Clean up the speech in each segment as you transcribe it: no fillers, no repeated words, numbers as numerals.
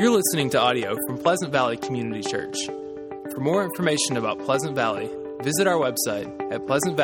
You're listening to audio from Pleasant Valley Community Church. For more information about Pleasant Valley, visit our website at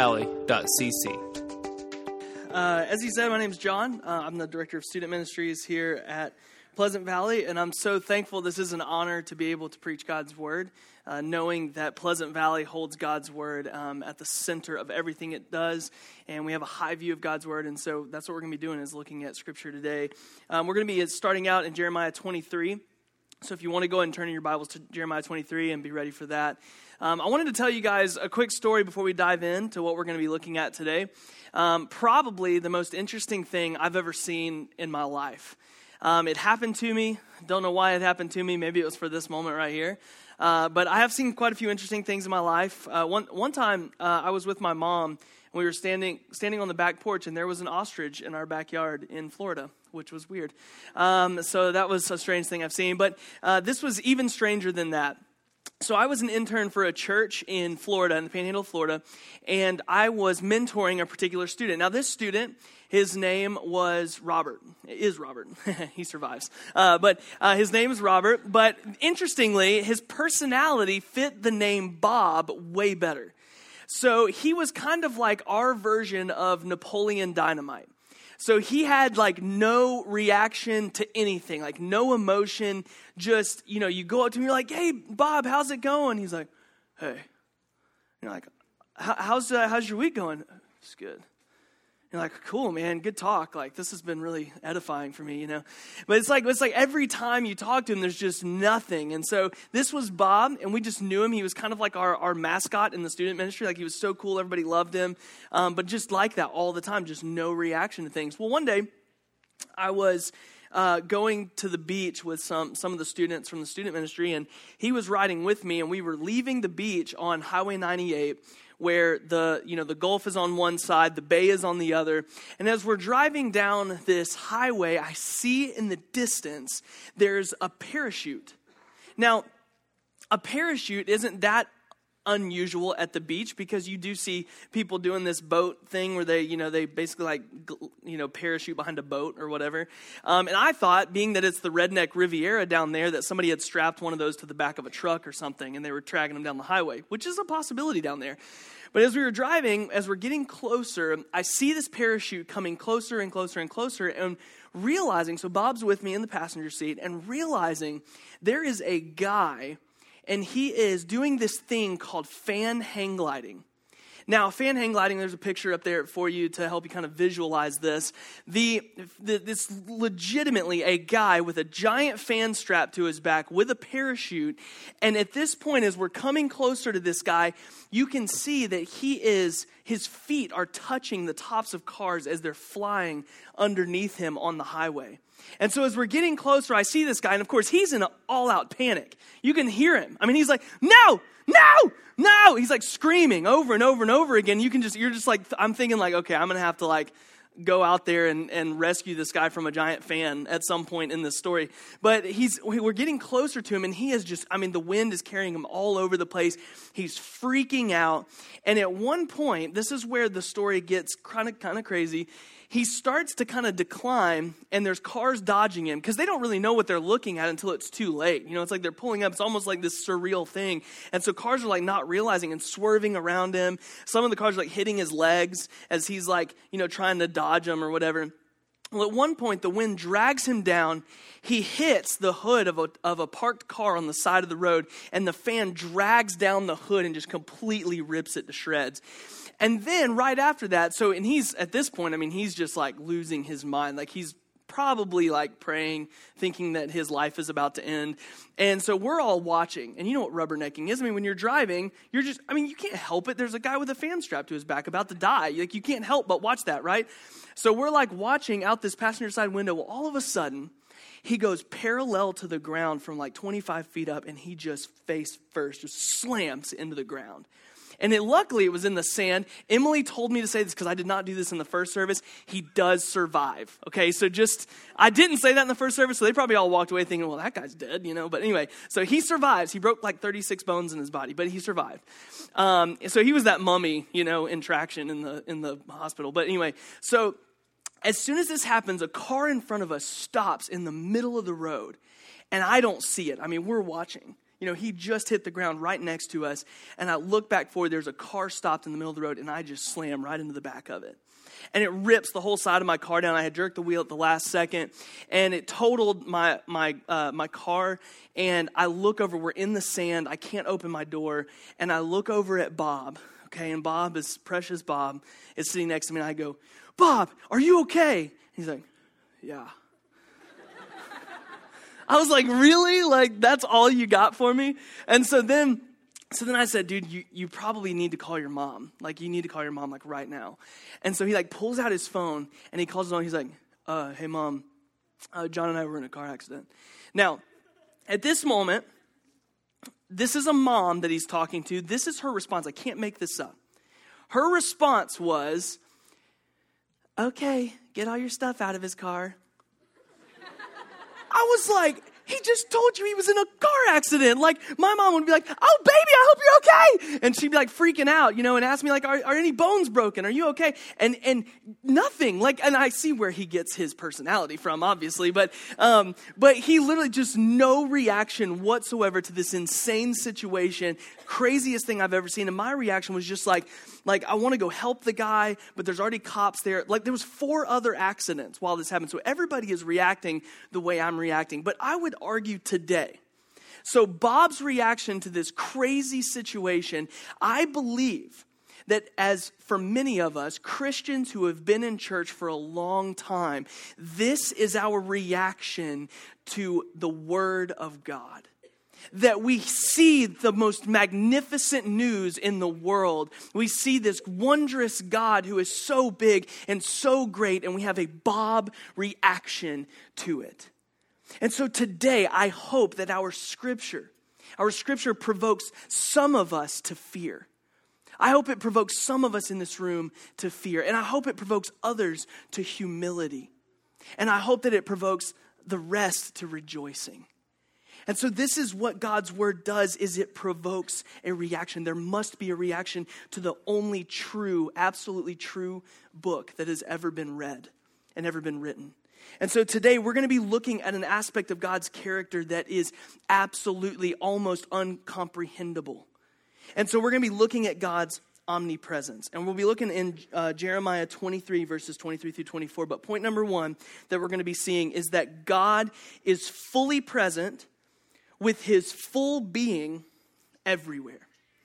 pleasantvalley.cc. As he said, my name's John. I'm the Director of Student Ministries here at Pleasant Valley, and I'm so thankful. This is an honor to be able to preach God's Word, knowing that Pleasant Valley holds God's Word at the center of everything it does, and we have a high view of God's Word, and so that's what we're going to be doing is looking at Scripture today. We're going to be starting out in Jeremiah 23, so if you want to go ahead and turn in your Bibles to Jeremiah 23 and be ready for that. I wanted to tell you guys a quick story before we dive into what we're going to be looking at today. Probably the most interesting thing I've ever seen in my life. It happened to me. Don't know why it happened to me. Maybe it was for this moment right here. But I have seen quite a few interesting things in my life. One time, I was with my mom, and we were standing on the back porch, and there was an ostrich in our backyard in Florida, which was weird. So that was a strange thing I've seen. But this was even stranger than that. So I was an intern for a church in Florida, in the Panhandle of Florida, and I was mentoring a particular student. Now, this student, his name was Robert. It is Robert. He survives. But his name is Robert. But interestingly, his personality fit the name Bob way better. So he was kind of like our version of Napoleon Dynamite. So he had like no reaction to anything, like no emotion, just, you go up to him, you're like, hey, Bob, how's it going? He's like, hey. You're like, how's your week going? It's good. You're like, cool, man, good talk. Like, this has been really edifying for me, But it's like every time you talk to him, there's just nothing. And so this was Bob, and we just knew him. He was kind of like our mascot in the student ministry. Like, he was so cool, everybody loved him. But just like that all the time, just no reaction to things. Well, one day, I was going to the beach with some of the students from the student ministry, and he was riding with me, and we were leaving the beach on Highway 98, where the Gulf is on one side, the bay is on the other. And as we're driving down this highway, I see in the distance, there's a parachute. Now, a parachute isn't that unusual at the beach, because you do see people doing this boat thing where they basically parachute behind a boat or whatever. And I thought, being that it's the redneck Riviera down there, that somebody had strapped one of those to the back of a truck or something, and they were dragging them down the highway, which is a possibility down there. But as we were driving, as we're getting closer, I see this parachute coming closer and closer and closer, and realizing, so Bob's with me in the passenger seat, and realizing there is a guy, and he is doing this thing called fan hang gliding. Now, fan hang gliding, there's a picture up there for you to help you kind of visualize this. This legitimately a guy with a giant fan strap to his back with a parachute. And at this point, as we're coming closer to this guy, you can see that his feet are touching the tops of cars as they're flying underneath him on the highway. And so as we're getting closer, I see this guy, and of course, he's in an all-out panic. You can hear him. I mean, he's like, no! He's like screaming over and over and over again. You're just like, I'm thinking like, okay, I'm going to have to like go out there and rescue this guy from a giant fan at some point in this story. But we're getting closer to him, and he is just, the wind is carrying him all over the place. He's freaking out. And at one point, this is where the story gets kind of crazy. He starts to kind of decline, and there's cars dodging him because they don't really know what they're looking at until it's too late. It's like they're pulling up. It's almost like this surreal thing. And so cars are like not realizing and swerving around him. Some of the cars are like hitting his legs as he's like, trying to dodge them or whatever. Well, at one point, the wind drags him down. He hits the hood of a parked car on the side of the road, and the fan drags down the hood and just completely rips it to shreds. And then right after that, and he's at this point, he's just like losing his mind. Like he's probably like praying, thinking that his life is about to end. And so we're all watching. And you know what rubbernecking is? When you're driving, you're just, you can't help it. There's a guy with a fan strapped to his back about to die. Like you can't help but watch that, right? So we're like watching out this passenger side window. Well, all of a sudden, he goes parallel to the ground from like 25 feet up, and he just face first, just slams into the ground. And luckily, it was in the sand. Emily told me to say this because I did not do this in the first service. He does survive. Okay, so I didn't say that in the first service, so they probably all walked away thinking, well, that guy's dead, But anyway, so he survives. He broke like 36 bones in his body, but he survived. So he was that mummy, in traction in the hospital. But anyway, so as soon as this happens, a car in front of us stops in the middle of the road, and I don't see it. I mean, we're watching. He just hit the ground right next to us, and I look back forward, there's a car stopped in the middle of the road, and I just slam right into the back of it. And it rips the whole side of my car down. I had jerked the wheel at the last second, and it totaled my car. And I look over, we're in the sand, I can't open my door, and I look over at Bob, okay, and Bob, precious Bob, is sitting next to me, and I go, "Bob, are you okay?" He's like, "Yeah." I was like, "Really? Like, that's all you got for me?" And so then I said, "Dude, you probably need to call your mom. Like, you need to call your mom, like, right now." And so he, like, pulls out his phone, and he calls his mom. He's like, "Hey, Mom, John and I were in a car accident." Now, at this moment, this is a mom that he's talking to. This is her response. I can't make this up. Her response was, "Okay, get all your stuff out of his car." I was like, he just told you he was in a car accident. Like, my mom would be like, "Oh, baby, I hope you're okay." And she'd be like freaking out, and ask me like, are any bones broken? Are you okay? And nothing. Like, and I see where he gets his personality from, obviously. But he literally just no reaction whatsoever to this insane situation. Craziest thing I've ever seen. And my reaction was just like I want to go help the guy, but there's already cops there. Like, there was 4 other accidents while this happened. So everybody is reacting the way I'm reacting. But I would argue today, so Bob's reaction to this crazy situation, I believe that as for many of us, Christians who have been in church for a long time, this is our reaction to the Word of God. That we see the most magnificent news in the world. We see this wondrous God who is so big and so great, and we have a Bob reaction to it. And so today, I hope that our scripture provokes some of us to fear. I hope it provokes some of us in this room to fear. And I hope it provokes others to humility. And I hope that it provokes the rest to rejoicing. And so this is what God's word does, is it provokes a reaction. There must be a reaction to the only true, absolutely true book that has ever been read and ever been written. And so today we're going to be looking at an aspect of God's character that is absolutely almost uncomprehendable. And so we're going to be looking at God's omnipresence. And we'll be looking in Jeremiah 23, verses 23 through 24. But point number 1 that we're going to be seeing is that God is fully present with his full being everywhere.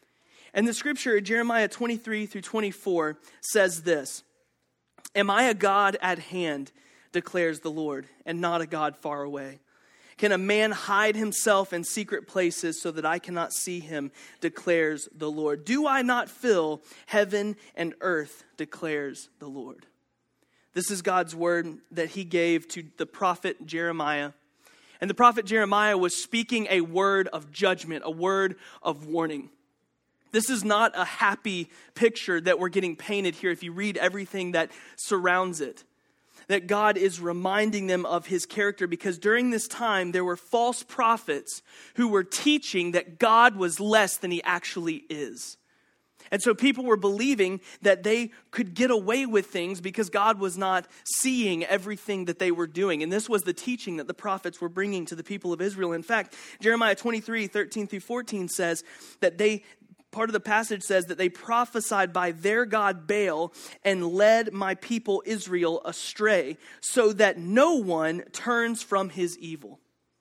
And the scripture, Jeremiah 23 through 24, says this: "Am I a God at hand, declares the Lord, and not a God far away? Can a man hide himself in secret places so that I cannot see him, declares the Lord? Do I not fill heaven and earth, declares the Lord." This is God's word that he gave to the prophet Jeremiah. And the prophet Jeremiah was speaking a word of judgment, a word of warning. This is not a happy picture that we're getting painted here if you read everything that surrounds it. That God is reminding them of his character, because during this time there were false prophets who were teaching that God was less than he actually is. And so people were believing that they could get away with things because God was not seeing everything that they were doing. And this was the teaching that the prophets were bringing to the people of Israel. In fact, Jeremiah 23, 13 through 14 says that part of the passage says that they prophesied by their god Baal and led my people Israel astray so that no one turns from his evil.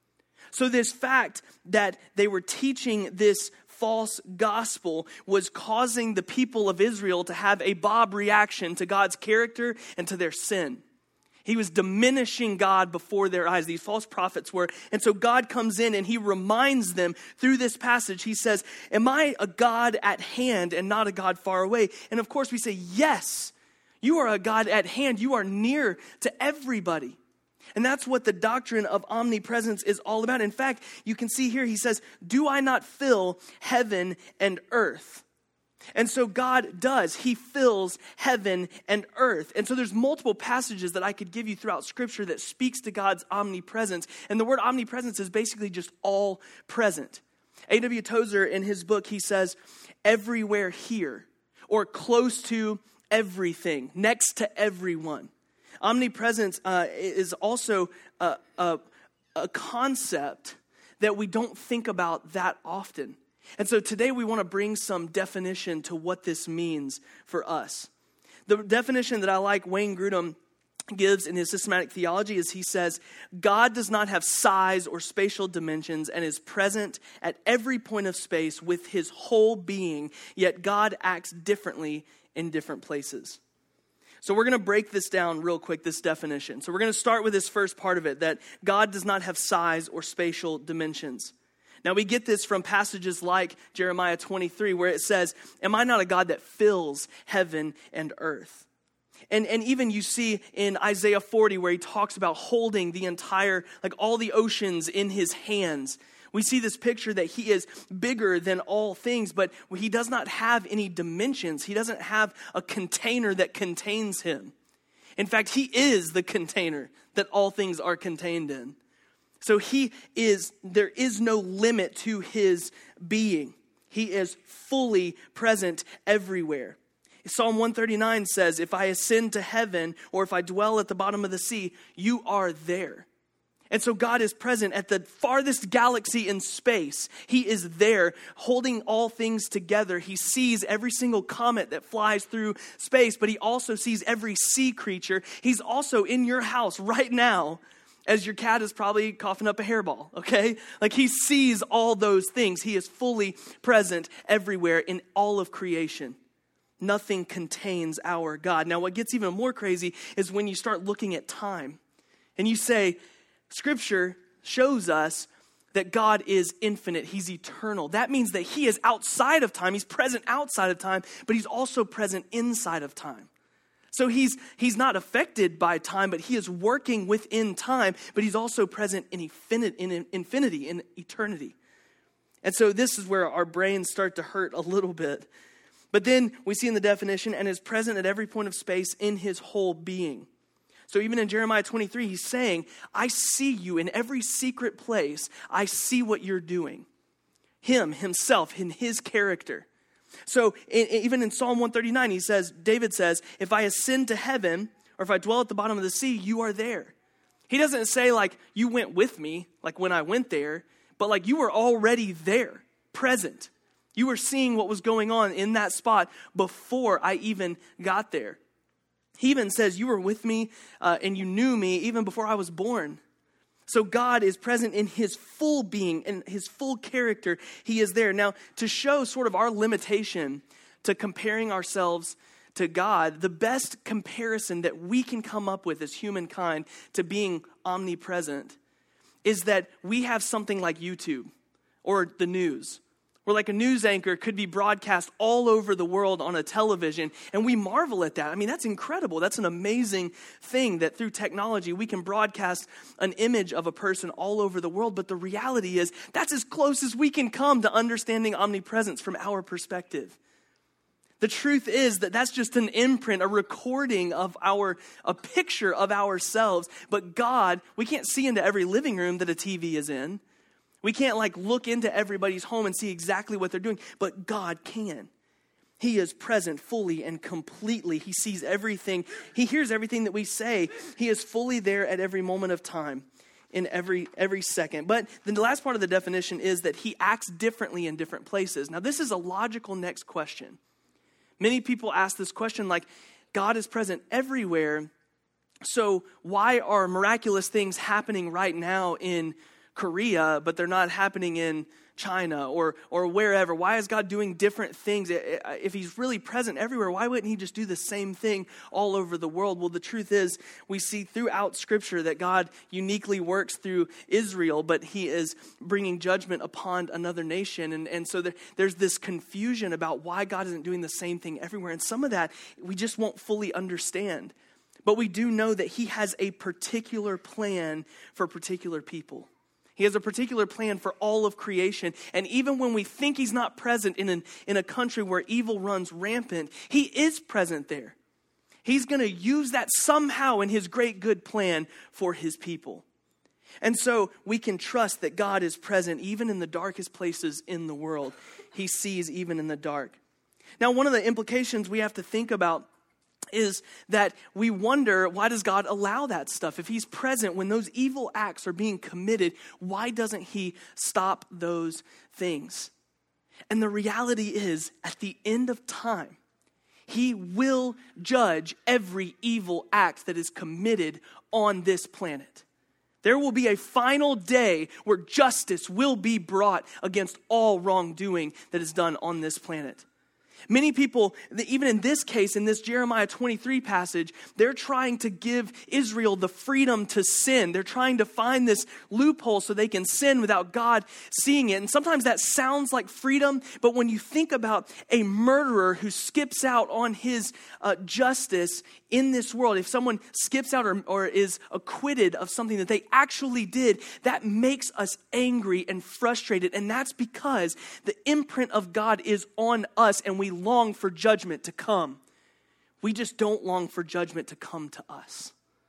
So this fact that they were teaching this false gospel was causing the people of Israel to have a Bob reaction to God's character and to their sin. He was diminishing God before their eyes. These false prophets were. And so God comes in and he reminds them through this passage. He says, "Am I a God at hand and not a God far away?" And of course we say, yes, you are a God at hand. You are near to everybody. And that's what the doctrine of omnipresence is all about. In fact, you can see here, he says, "Do I not fill heaven and earth?" And so God does. He fills heaven and earth. And so there's multiple passages that I could give you throughout Scripture that speaks to God's omnipresence. And the word omnipresence is basically just all present. A.W. Tozer, in his book, he says, "Everywhere here," or close to everything, next to everyone. Omnipresence is also a concept that we don't think about that often. And so today we want to bring some definition to what this means for us. The definition that I like Wayne Grudem gives in his systematic theology is he says, God does not have size or spatial dimensions and is present at every point of space with his whole being, yet God acts differently in different places. So we're going to break this down real quick, this definition. So we're going to start with this first part of it, that God does not have size or spatial dimensions. Now we get this from passages like Jeremiah 23, where it says, am I not a God that fills heaven and earth? And even you see in Isaiah 40, where he talks about holding the entire, like all the oceans in his hands. We see this picture that he is bigger than all things, but he does not have any dimensions. He doesn't have a container that contains him. In fact, he is the container that all things are contained in. So there is no limit to his being. He is fully present everywhere. Psalm 139 says, if I ascend to heaven or if I dwell at the bottom of the sea, you are there. And so God is present at the farthest galaxy in space. He is there holding all things together. He sees every single comet that flies through space, but he also sees every sea creature. He's also in your house right now as your cat is probably coughing up a hairball, okay? Like he sees all those things. He is fully present everywhere in all of creation. Nothing contains our God. Now, what gets even more crazy is when you start looking at time and you say, Scripture shows us that God is infinite. He's eternal. That means that he is outside of time. He's present outside of time, but he's also present inside of time. So he's not affected by time, but he is working within time, but he's also present in infinity, in eternity. And so this is where our brains start to hurt a little bit. But then we see in the definition, and is present at every point of space in his whole being. So even in Jeremiah 23, he's saying, I see you in every secret place. I see what you're doing. Him, himself, in his character. So even in Psalm 139, David says, if I ascend to heaven, or if I dwell at the bottom of the sea, you are there. He doesn't say like, you went with me, like when I went there, but like you were already there, present. You were seeing what was going on in that spot before I even got there. He even says, you were with me and you knew me even before I was born. So God is present in his full being, in his full character. He is there. Now, to show sort of our limitation to comparing ourselves to God, the best comparison that we can come up with as humankind to being omnipresent is that we have something like YouTube or the news, where like a news anchor could be broadcast all over the world on a television, and we marvel at that. I mean, that's incredible. That's an amazing thing that through technology we can broadcast an image of a person all over the world, but the reality is that's as close as we can come to understanding omnipresence from our perspective. The truth is that that's just an imprint, a recording of a picture of ourselves, but God, we can't see into every living room that a TV is in. We can't like look into everybody's home and see exactly what they're doing, but God can. He is present fully and completely. He sees everything. He hears everything that we say. He is fully there at every moment of time, in every second. But the last part of the definition is that he acts differently in different places. Now, this is a logical next question. Many people ask this question like, God is present everywhere, so why are miraculous things happening right now in Korea, but they're not happening in China or wherever? Why is God doing different things? If he's really present everywhere, why wouldn't he just do the same thing all over the world? Well, the truth is we see throughout Scripture that God uniquely works through Israel, but he is bringing judgment upon another nation. And so there's this confusion about why God isn't doing the same thing everywhere. And some of that we just won't fully understand. But we do know that he has a particular plan for particular people. He has a particular plan for all of creation. And even when we think he's not present in a country where evil runs rampant, he is present there. He's going to use that somehow in his great good plan for his people. And so we can trust that God is present even in the darkest places in the world. He sees even in the dark. Now, one of the implications we have to think about is that we wonder, why does God allow that stuff? If he's present when those evil acts are being committed, why doesn't he stop those things? And the reality is, at the end of time, he will judge every evil act that is committed on this planet. There will be a final day where justice will be brought against all wrongdoing that is done on this planet. Many people, even in this case, in this Jeremiah 23 passage, they're trying to give Israel the freedom to sin. They're trying to find this loophole so they can sin without God seeing it. And sometimes that sounds like freedom, but when you think about a murderer who skips out on his justice in this world, if someone skips out or is acquitted of something that they actually did, that makes us angry and frustrated. And that's because the imprint of God is on us and we long for judgment to come. We just don't long for judgment to come to us.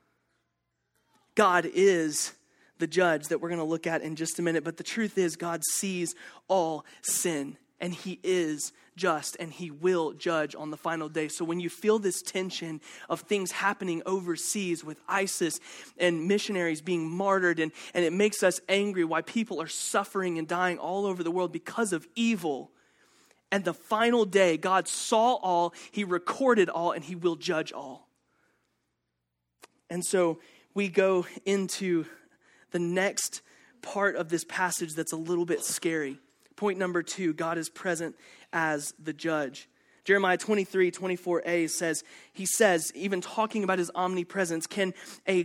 God is the judge that we're going to look at in just a minute. But the truth is, God sees all sin and he is just and he will judge on the final day. So when you feel this tension of things happening overseas with ISIS and missionaries being martyred and it makes us angry why people are suffering and dying all over the world because of evil. And the final day, God saw all, he recorded all, and he will judge all. And so we go into the next part of this passage that's a little bit scary. Point number 2, God is present as the judge. Jeremiah 23:24a says, even talking about his omnipresence, can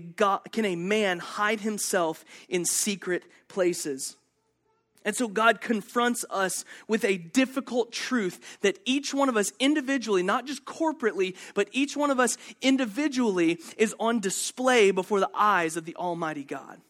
a man hide himself in secret places? And so God confronts us with a difficult truth that each one of us individually, not just corporately, but each one of us individually is on display before the eyes of the Almighty God.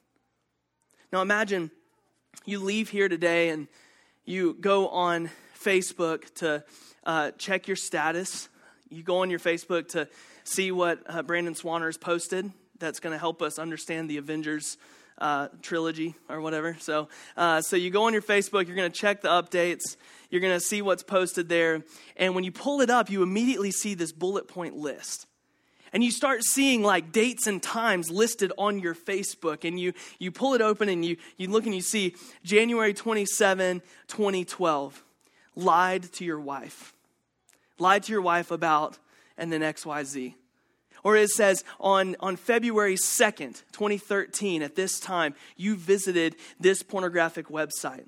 Now imagine you leave here today and you go on Facebook to check your status. You go on your Facebook to see what Brandon Swanner's posted. That's going to help us understand the Avengers trilogy or whatever. So you go on your Facebook, you're going to check the updates, you're going to see what's posted there. And when you pull it up, you immediately see this bullet point list. And you start seeing like dates and times listed on your Facebook. And you pull it open and you look and you see January 27, 2012, lied to your wife. Lied to your wife about, and then XYZ. Or it says on February 2nd, 2013, at this time, you visited this pornographic website.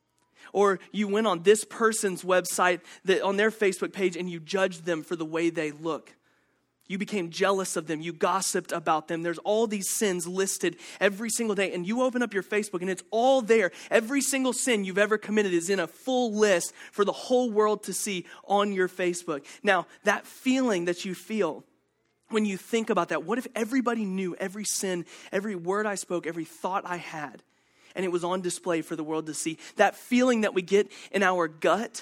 Or you went on this person's website, on their Facebook page, and you judged them for the way they look. You became jealous of them. You gossiped about them. There's all these sins listed every single day. And you open up your Facebook and it's all there. Every single sin you've ever committed is in a full list for the whole world to see on your Facebook. Now, that feeling that you feel when you think about that, what if everybody knew every sin, every word I spoke, every thought I had, and it was on display for the world to see? That feeling that we get in our gut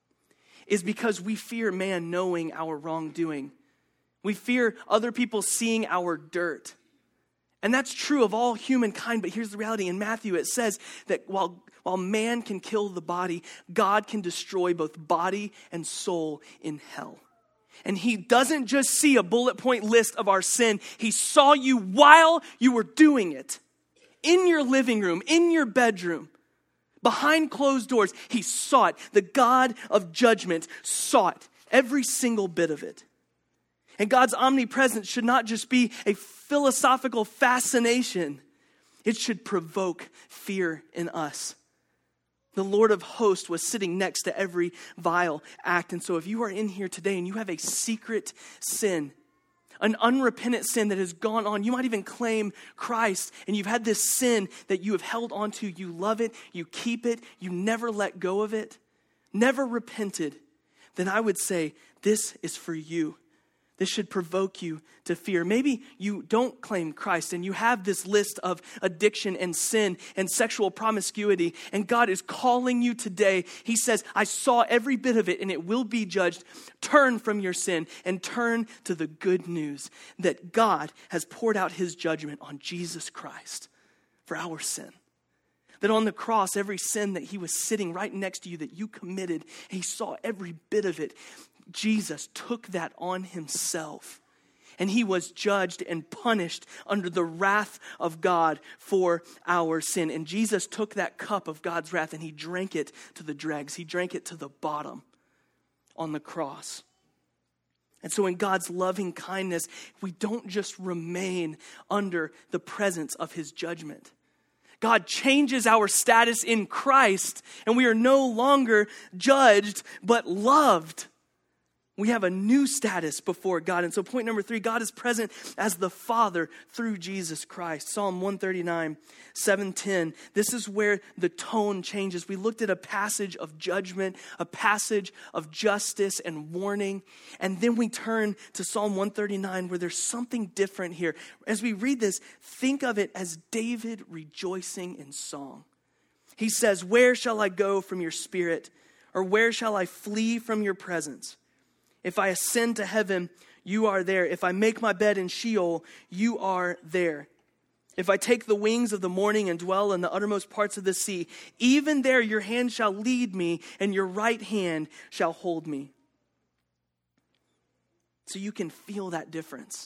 is because we fear man knowing our wrongdoing. We fear other people seeing our dirt. And that's true of all humankind, but here's the reality. In Matthew, it says that while man can kill the body, God can destroy both body and soul in hell. And he doesn't just see a bullet point list of our sin. He saw you while you were doing it. In your living room, in your bedroom, behind closed doors. He saw it. The God of judgment saw it. Every single bit of it. And God's omnipresence should not just be a philosophical fascination. It should provoke fear in us. The Lord of hosts was sitting next to every vile act. And so if you are in here today and you have a secret sin, an unrepentant sin that has gone on, you might even claim Christ, and you've had this sin that you have held on to, you love it, you keep it, you never let go of it, never repented, then I would say this is for you. This should provoke you to fear. Maybe you don't claim Christ and you have this list of addiction and sin and sexual promiscuity, and God is calling you today. He says, I saw every bit of it and it will be judged. Turn from your sin and turn to the good news that God has poured out his judgment on Jesus Christ for our sin. That on the cross, every sin that he was sitting right next to you that you committed, he saw every bit of it. Jesus took that on himself And he was judged and punished under the wrath of God for our sin. And Jesus took that cup of God's wrath and he drank it to the dregs. He drank it to the bottom on the cross. And so in God's loving kindness, we don't just remain under the presence of his judgment. God changes our status in Christ, and we are no longer judged, but loved. We have a new status before God. And so point number 3, God is present as the Father through Jesus Christ. Psalm 139, 7-10. This is where the tone changes. We looked at a passage of judgment, a passage of justice and warning. And then we turn to Psalm 139 where there's something different here. As we read this, think of it as David rejoicing in song. He says, "Where shall I go from your spirit? Or where shall I flee from your presence? If I ascend to heaven, you are there. If I make my bed in Sheol, you are there. If I take the wings of the morning and dwell in the uttermost parts of the sea, even there your hand shall lead me and your right hand shall hold me." So you can feel that difference.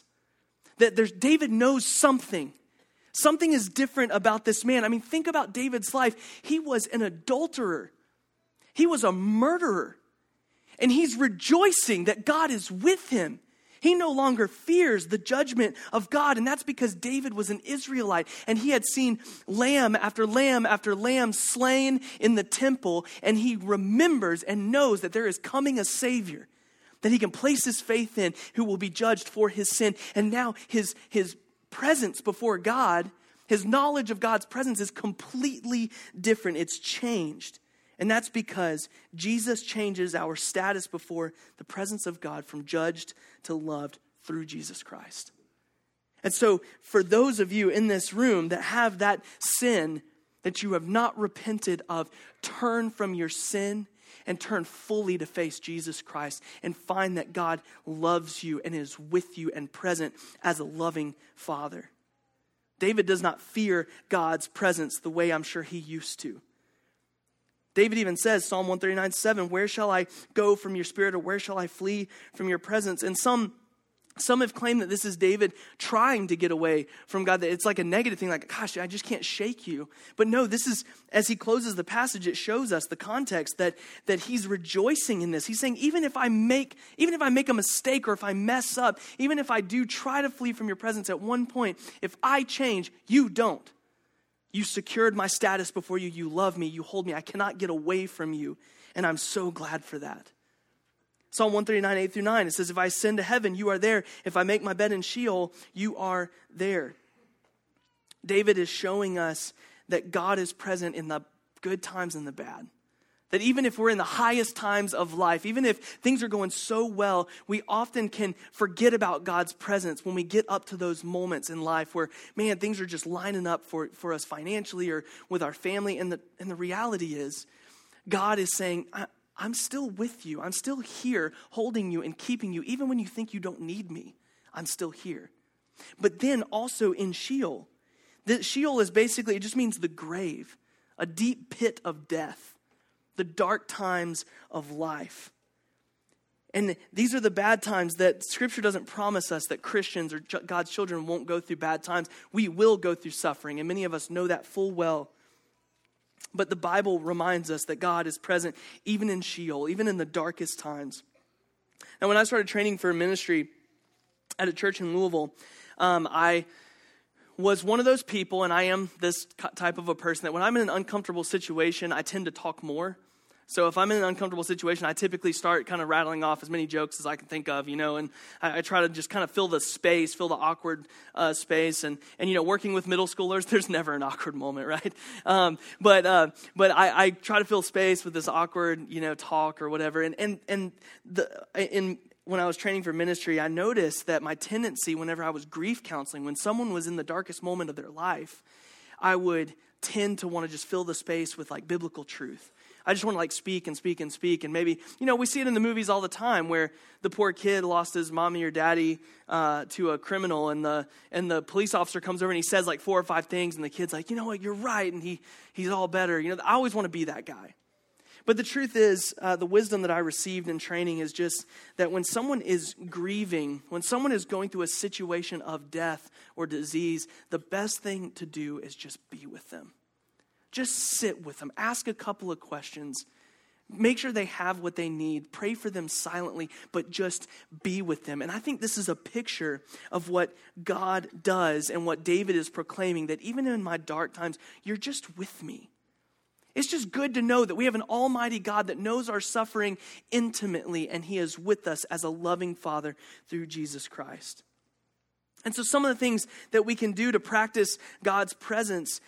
David knows something. Something is different about this man. I mean, think about David's life. He was an adulterer. He was a murderer. And he's rejoicing that God is with him. He no longer fears the judgment of God. And that's because David was an Israelite. And he had seen lamb after lamb after lamb slain in the temple. And he remembers and knows that there is coming a Savior that he can place his faith in, who will be judged for his sin. And now his presence before God, his knowledge of God's presence is completely different. It's changed. And that's because Jesus changes our status before the presence of God from judged to loved through Jesus Christ. And so for those of you in this room that have that sin that you have not repented of, turn from your sin and turn fully to face Jesus Christ and find that God loves you and is with you and present as a loving Father. David does not fear God's presence the way I'm sure he used to. David even says, Psalm 139:7, "Where shall I go from your spirit, or where shall I flee from your presence?" And some have claimed that this is David trying to get away from God, that it's like a negative thing, like, gosh, I just can't shake you. But no, this is, as he closes the passage, it shows us the context that he's rejoicing in this. He's saying, even if I make a mistake or if I mess up, even if I do try to flee from your presence at one point, if I change, you don't. You secured my status before you. You love me. You hold me. I cannot get away from you. And I'm so glad for that. Psalm 139, 8-9, it says, "If I ascend to heaven, you are there. If I make my bed in Sheol, you are there." David is showing us that God is present in the good times and the bad. That even if we're in the highest times of life, even if things are going so well, we often can forget about God's presence when we get up to those moments in life where, man, things are just lining up for us financially or with our family. And the reality is, God is saying, I'm still with you. I'm still here holding you and keeping you. Even when you think you don't need me, I'm still here. But then also in Sheol. Sheol is basically, it just means the grave, a deep pit of death. The dark times of life. And these are the bad times that Scripture doesn't promise us that Christians or God's children won't go through bad times. We will go through suffering, and many of us know that full well. But the Bible reminds us that God is present even in Sheol, even in the darkest times. Now, when I started training for ministry at a church in Louisville, I was one of those people, and I am this type of a person, that when I'm in an uncomfortable situation, I tend to talk more. So if I'm in an uncomfortable situation, I typically start kind of rattling off as many jokes as I can think of, and I try to just kind of fill the space, fill the awkward space. And working with middle schoolers, there's never an awkward moment, right? But I try to fill space with this awkward, talk or whatever. When I was training for ministry, I noticed that my tendency whenever I was grief counseling, when someone was in the darkest moment of their life, I would tend to want to just fill the space with like biblical truth. I just want to like speak and speak and speak. And maybe, we see it in the movies all the time where the poor kid lost his mommy or daddy to a criminal, and the police officer comes over and he says like 4 or 5 things, and the kid's like, you know what, you're right, and he's all better. I always want to be that guy. But the truth is, the wisdom that I received in training is just that when someone is grieving, when someone is going through a situation of death or disease, the best thing to do is just be with them. Just sit with them. Ask a couple of questions. Make sure they have what they need. Pray for them silently, but just be with them. And I think this is a picture of what God does and what David is proclaiming, that even in my dark times, you're just with me. It's just good to know that we have an almighty God that knows our suffering intimately, and he is with us as a loving Father through Jesus Christ. And so some of the things that we can do to practice God's presence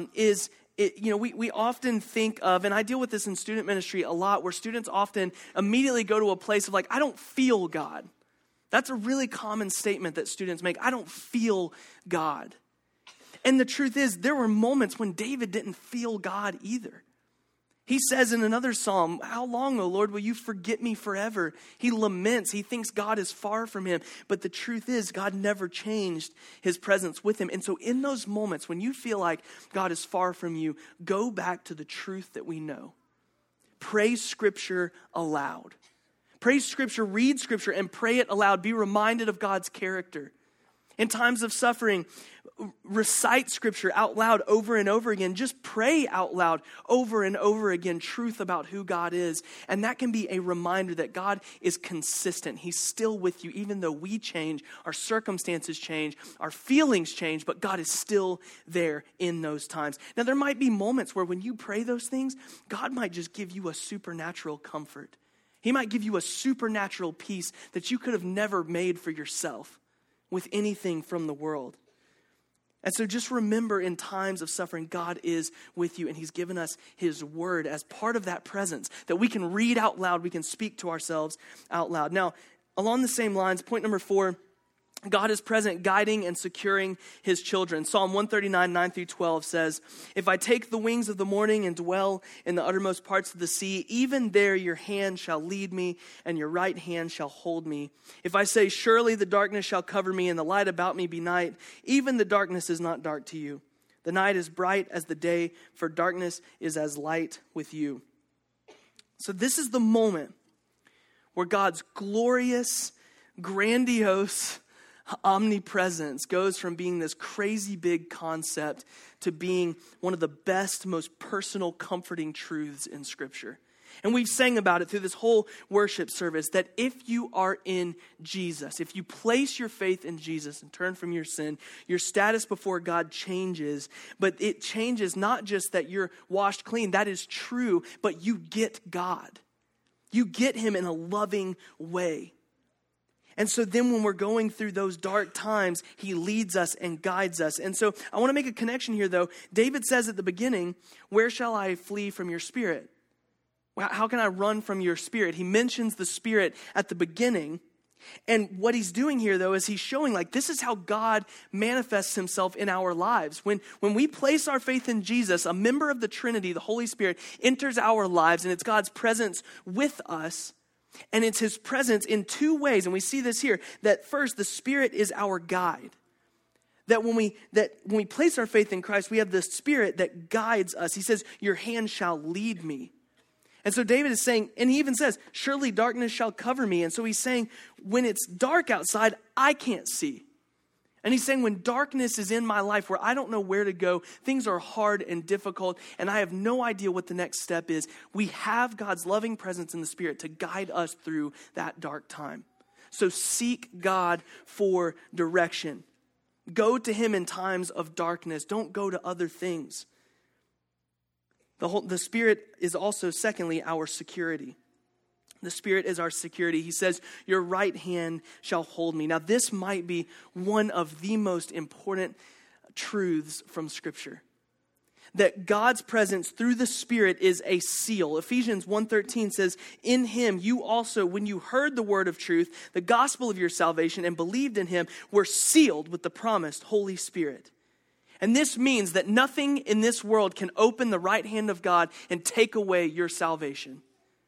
we often think of, and I deal with this in student ministry a lot, where students often immediately go to a place of like, I don't feel God. That's a really common statement that students make. I don't feel God. And the truth is, there were moments when David didn't feel God either. He says in another psalm, how long, O Lord, will you forget me forever? He laments. He thinks God is far from him. But the truth is, God never changed his presence with him. And so in those moments when you feel like God is far from you, go back to the truth that we know. Pray Scripture aloud. Pray Scripture, read Scripture, and pray it aloud. Be reminded of God's character. In times of suffering, recite Scripture out loud over and over again. Just pray out loud over and over again truth about who God is. And that can be a reminder that God is consistent. He's still with you, even though we change, our circumstances change, our feelings change, but God is still there in those times. Now, there might be moments where when you pray those things, God might just give you a supernatural comfort. He might give you a supernatural peace that you could have never made for yourself with anything from the world. And so just remember, in times of suffering, God is with you, and he's given us his word as part of that presence that we can read out loud, we can speak to ourselves out loud. Now, along the same lines, point number 4, God is present, guiding and securing his children. Psalm 139, 9 through 12 says, if I take the wings of the morning and dwell in the uttermost parts of the sea, even there your hand shall lead me and your right hand shall hold me. If I say, surely the darkness shall cover me and the light about me be night, even the darkness is not dark to you. The night is bright as the day, for darkness is as light with you. So this is the moment where God's glorious, grandiose omnipresence goes from being this crazy big concept to being one of the best, most personal, comforting truths in Scripture. And we've sang about it through this whole worship service, that if you are in Jesus, if you place your faith in Jesus and turn from your sin, your status before God changes. But it changes not just that you're washed clean, that is true, but you get God. You get him in a loving way. And so then when we're going through those dark times, he leads us and guides us. And so I want to make a connection here, though. David says at the beginning, where shall I flee from your spirit? How can I run from your spirit? He mentions the Spirit at the beginning. And what he's doing here, though, is he's showing like this is how God manifests himself in our lives. When we place our faith in Jesus, a member of the Trinity, the Holy Spirit, enters our lives, and it's God's presence with us. And it's his presence in two ways. And we see this here, that first, the Spirit is our guide. That when we place our faith in Christ, we have the Spirit that guides us. He says, your hand shall lead me. And so David is saying, and he even says, surely darkness shall cover me. And so he's saying, when it's dark outside, I can't see. And he's saying, when darkness is in my life where I don't know where to go, things are hard and difficult, and I have no idea what the next step is, we have God's loving presence in the Spirit to guide us through that dark time. So seek God for direction. Go to him in times of darkness. Don't go to other things. The Spirit is also, secondly, our security. The Spirit is our security. He says, your right hand shall hold me. Now, this might be one of the most important truths from Scripture. That God's presence through the Spirit is a seal. Ephesians 1:13 says, in him you also, when you heard the word of truth, the gospel of your salvation, and believed in him, were sealed with the promised Holy Spirit. And this means that nothing in this world can open the right hand of God and take away your salvation.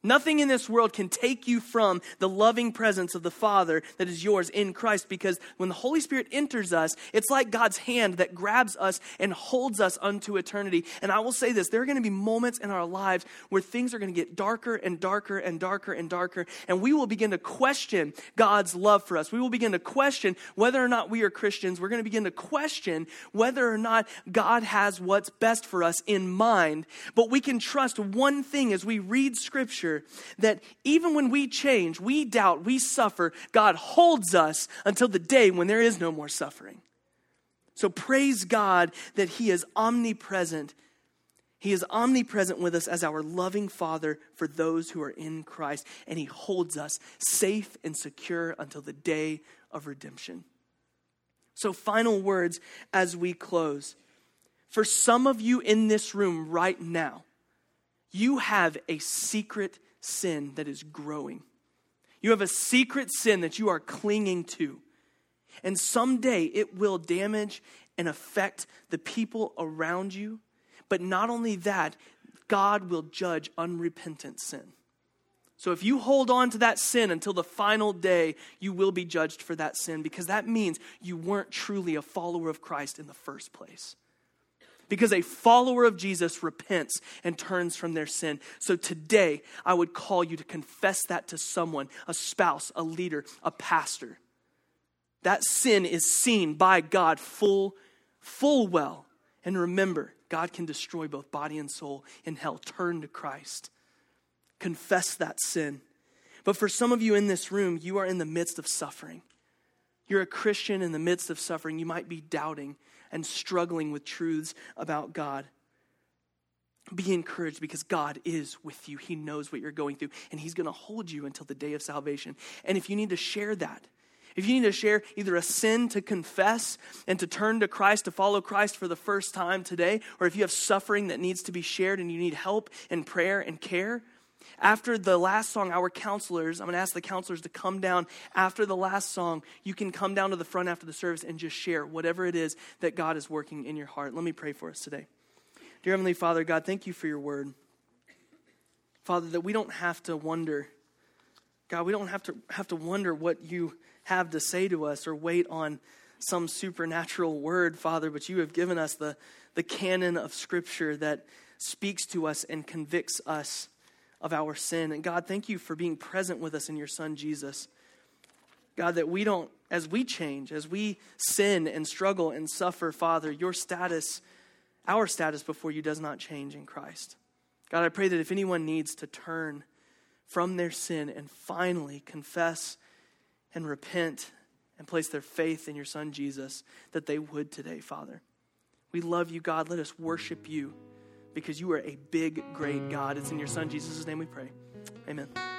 Nothing in this world can take you from the loving presence of the Father that is yours in Christ, because when the Holy Spirit enters us, it's like God's hand that grabs us and holds us unto eternity. And I will say this, there are going to be moments in our lives where things are going to get darker and darker and darker and darker, and we will begin to question God's love for us. We will begin to question whether or not we are Christians. We're going to begin to question whether or not God has what's best for us in mind. But we can trust one thing as we read Scripture, that even when we change, we doubt, we suffer, God holds us until the day when there is no more suffering. So praise God that He is omnipresent. He is omnipresent with us as our loving Father for those who are in Christ. And He holds us safe and secure until the day of redemption. So final words as we close. For some of you in this room right now, you have a secret sin that is growing. You have a secret sin that you are clinging to. And someday it will damage and affect the people around you. But not only that, God will judge unrepentant sin. So if you hold on to that sin until the final day, you will be judged for that sin, because that means you weren't truly a follower of Christ in the first place. Because a follower of Jesus repents and turns from their sin. So today, I would call you to confess that to someone, a spouse, a leader, a pastor. That sin is seen by God full well. And remember, God can destroy both body and soul in hell. Turn to Christ. Confess that sin. But for some of you in this room, you are in the midst of suffering. You're a Christian in the midst of suffering. You might be doubting and struggling with truths about God. Be encouraged, because God is with you. He knows what you're going through, and He's going to hold you until the day of salvation. And if you need to share that, if you need to share either a sin to confess and to turn to Christ, to follow Christ for the first time today, or if you have suffering that needs to be shared and you need help and prayer and care, after the last song, our counselors, I'm going to ask the counselors to come down after the last song. You can come down to the front after the service and just share whatever it is that God is working in your heart. Let me pray for us today. Dear Heavenly Father, God, thank you for your word. Father, that we don't have to wonder. God, we don't have to wonder what you have to say to us or wait on some supernatural word, Father, but you have given us the canon of Scripture that speaks to us and convicts us of our sin. And God, thank you for being present with us in your Son, Jesus. God, that we don't, as we change, as we sin and struggle and suffer, Father, your status, our status before you does not change in Christ. God, I pray that if anyone needs to turn from their sin and finally confess and repent and place their faith in your Son, Jesus, that they would today, Father. We love you, God. Let us worship you, because you are a big, great God. It's in your Son, Jesus' name we pray. Amen.